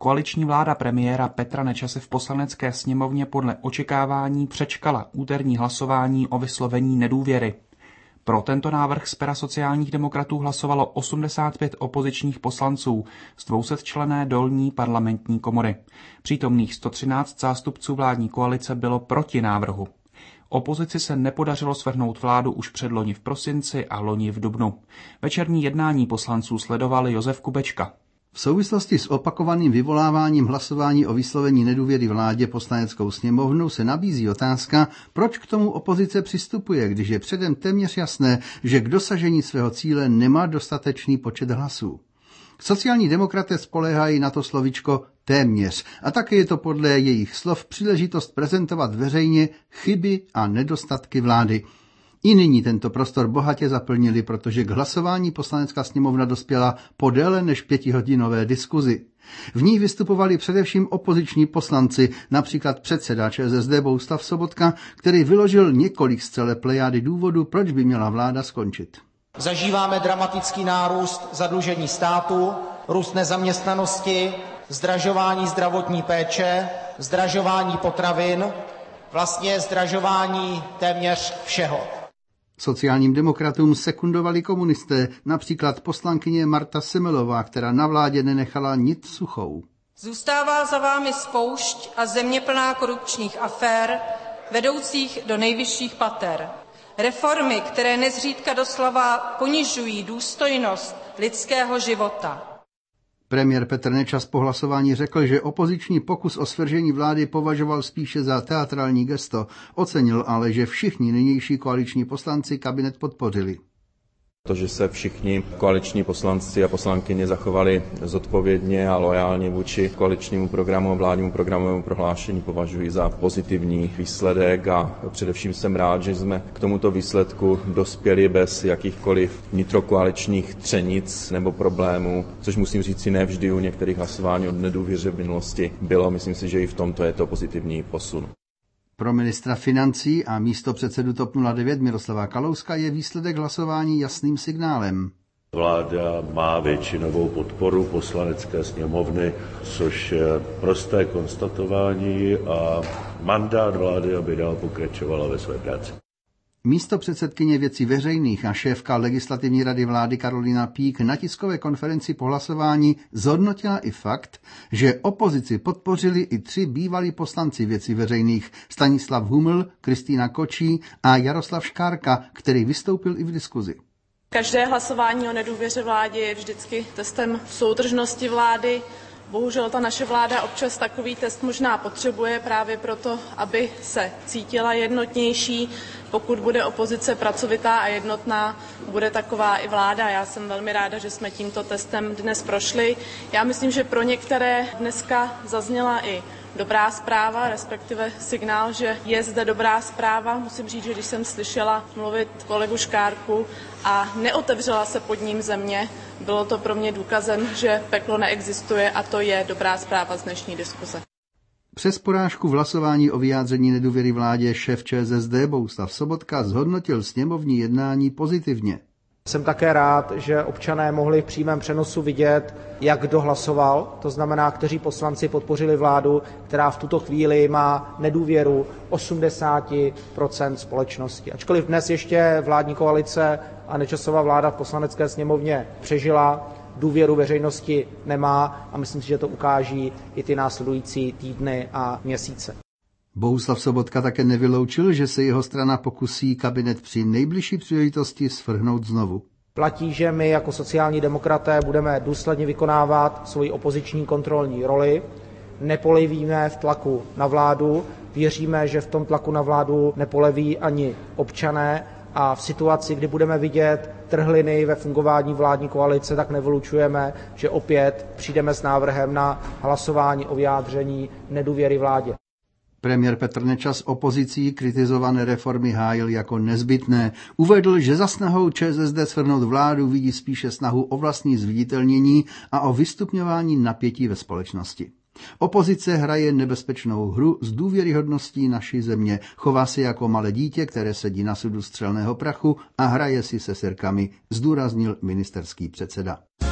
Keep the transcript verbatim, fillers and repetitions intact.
Koaliční vláda premiéra Petra Nečase v Poslanecké sněmovně podle očekávání přečkala úterní hlasování o vyslovení nedůvěry. Pro tento návrh z pera sociálních demokratů hlasovalo osmdesát pět opozičních poslanců z dvousetčlenné dolní parlamentní komory. Přítomných sto třináct zástupců vládní koalice bylo proti návrhu. Opozici se nepodařilo svrhnout vládu už předloni v prosinci a loni v dubnu. Večerní jednání poslanců sledoval Josef Kubečka. V souvislosti s opakovaným vyvoláváním hlasování o vyslovení nedůvěry vládě Poslaneckou sněmovnou se nabízí otázka, proč k tomu opozice přistupuje, když je předem téměř jasné, že k dosažení svého cíle nemá dostatečný počet hlasů. Sociální demokraté spoléhají na to slovíčko téměř a také je to podle jejich slov příležitost prezentovat veřejně chyby a nedostatky vlády. I nyní tento prostor bohatě zaplnili, protože k hlasování Poslanecká sněmovna dospěla po déle než pětihodinové diskuzi. V ní vystupovali především opoziční poslanci, například předseda ČSSD Bohuslav Sobotka, který vyložil několik z celé plejády důvodů, proč by měla vláda skončit. Zažíváme dramatický nárůst zadlužení státu, růst nezaměstnanosti, zdražování zdravotní péče, zdražování potravin, vlastně zdražování téměř všeho. Sociálním demokratům sekundovali komunisté, například poslankyně Marta Semelová, která na vládě nenechala nic suchou. Zůstává za vámi spoušť a země plná korupčních afér, vedoucích do nejvyšších pater. Reformy, které nezřídka doslova ponižují důstojnost lidského života. Premiér Petr Nečas po hlasování řekl, že opoziční pokus o svržení vlády považoval spíše za teatrální gesto. Ocenil ale, že všichni nynější koaliční poslanci kabinet podpořili. To, že se všichni koaliční poslanci a poslankyně zachovali zodpovědně a loajálně vůči koaličnímu programu a vládnímu programovému prohlášení, považuji za pozitivní výsledek a především jsem rád, že jsme k tomuto výsledku dospěli bez jakýchkoliv vnitrokoaličních třenic nebo problémů, což musím říct si nevždy u některých hlasování o nedůvěře v minulosti bylo. Myslím si, že i v tomto je to pozitivní posun. Pro ministra financí a místopředsedu TOP nula devět Miroslava Kalouska je výsledek hlasování jasným signálem. Vláda má většinovou podporu Poslanecké sněmovny, což je prosté konstatování a mandát vlády, aby dál pokračovala ve své práci. Místopředsedkyně věcí veřejných a šéfka legislativní rady vlády Karolina Pík na tiskové konferenci po hlasování zhodnotila i fakt, že opozici podpořili i tři bývalí poslanci věcí veřejných Stanislav Huml, Kristýna Kočí a Jaroslav Škárka, který vystoupil i v diskuzi. Každé hlasování o nedůvěře vládě je vždycky testem soudržnosti vlády. Bohužel ta naše vláda občas takový test možná potřebuje právě proto, aby se cítila jednotnější. Pokud bude opozice pracovitá a jednotná, bude taková i vláda. Já jsem velmi ráda, že jsme tímto testem dnes prošli. Já myslím, že pro některé dneska zazněla i dobrá zpráva, respektive signál, že je zde dobrá zpráva. Musím říct, že když jsem slyšela mluvit kolegu Škárku a neotevřela se pod ním země, bylo to pro mě důkazem, že peklo neexistuje a to je dobrá zpráva z dnešní diskuse. Přes porážku v hlasování o vyjádření nedůvěry vládě šéf ČSSD Bohuslav Sobotka zhodnotil sněmovní jednání pozitivně. Jsem také rád, že občané mohli v přímém přenosu vidět, jak kdo hlasoval, to znamená, kteří poslanci podpořili vládu, která v tuto chvíli má nedůvěru osmdesát procent společnosti. Ačkoliv dnes ještě vládní koalice a Nečasova vláda v Poslanecké sněmovně přežila, důvěru veřejnosti nemá a myslím si, že to ukáží i ty následující týdny a měsíce. Bohuslav Sobotka také nevyloučil, že se jeho strana pokusí kabinet při nejbližší příležitosti svrhnout znovu. Platí, že my jako sociální demokraté budeme důsledně vykonávat svoji opoziční kontrolní roli, nepolevíme v tlaku na vládu, věříme, že v tom tlaku na vládu nepoleví ani občané a v situaci, kdy budeme vidět trhliny ve fungování vládní koalice, tak nevylučujeme, že opět přijdeme s návrhem na hlasování o vyjádření nedůvěry vládě. Premiér Petr Nečas opozicí kritizované reformy hájil jako nezbytné. Uvedl, že za snahou ČSSD svrhnout vládu vidí spíše snahu o vlastní zviditelnění a o vystupňování napětí ve společnosti. Opozice hraje nebezpečnou hru s důvěryhodností naší země. Chová se jako malé dítě, které sedí na sudu střelného prachu a hraje si se sirkami, zdůraznil ministerský předseda.